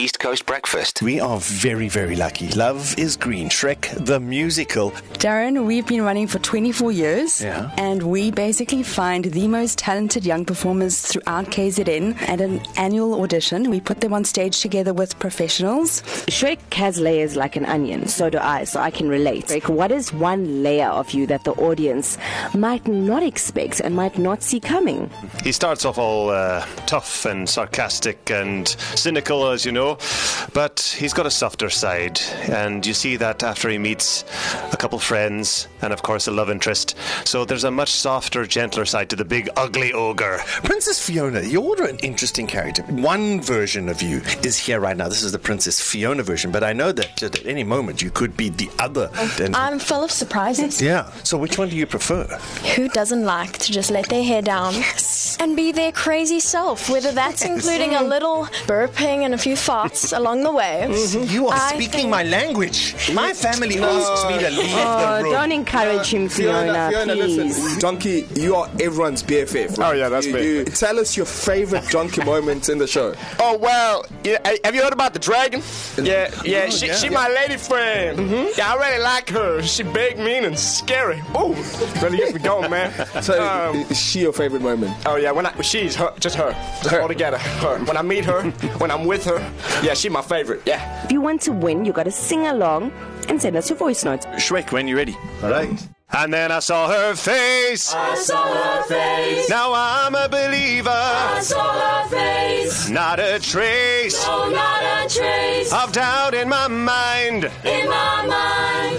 East Coast Breakfast. We are very, very lucky. Love is Green, Shrek the musical. Darren, we've been running for 24 years, and we basically find the most talented young performers throughout KZN at an annual audition. We put them on stage together with professionals. Shrek has layers like an onion, so do I, so I can relate. Shrek, what is one layer of you that the audience might not expect and might not see coming? He starts off all tough and sarcastic and cynical, as you know, but he's got a softer side, and you see that after he meets a couple friends and, of course, a love interest. So there's a much softer, gentler side to the big, ugly ogre. Princess Fiona, you're an interesting character. One version of you is here right now. This is the Princess Fiona version, but I know that at any moment you could be the other. I'm full of surprises. Yeah. So which one do you prefer? Who doesn't like to just let their hair down and be their crazy self, whether that's including a little burping and a few farts along the way. You are speaking my language. My family asks me to leave the room. Don't encourage him, Fiona, please. Listen. Donkey, you are everyone's BFF. Right? Oh, yeah, that's me. Tell us your favorite Donkey moment in the show. Oh, well, have you heard about the dragon? Yeah, she my lady friend. Yeah, I really like her. She big, mean, and scary. Ooh, really gets me going, man. So, is she your favorite moment? Oh, yeah, she's her, just all together, her. When I meet her, when I'm with her, yeah, she's my favorite, yeah. If you want to win, you got to sing along and send us your voice notes. Shrek, when you're ready. All right. And then I saw her face. I saw her face. Now I'm a believer. I saw her face. Not a trace. No, not a trace of doubt in my mind. In my mind.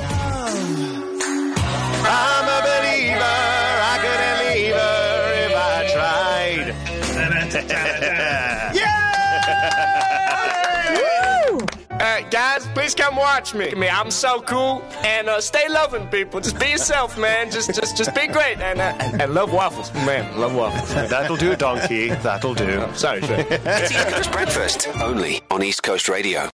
I'm a believer. I couldn't leave her if I tried. Guys, please come watch me. I'm so cool. And stay loving, people. Just be yourself, man. Just be great. And love waffles. Man, love waffles. That'll do, Donkey. That'll do. Sorry, Shrek. It's East Coast Breakfast, only on East Coast Radio.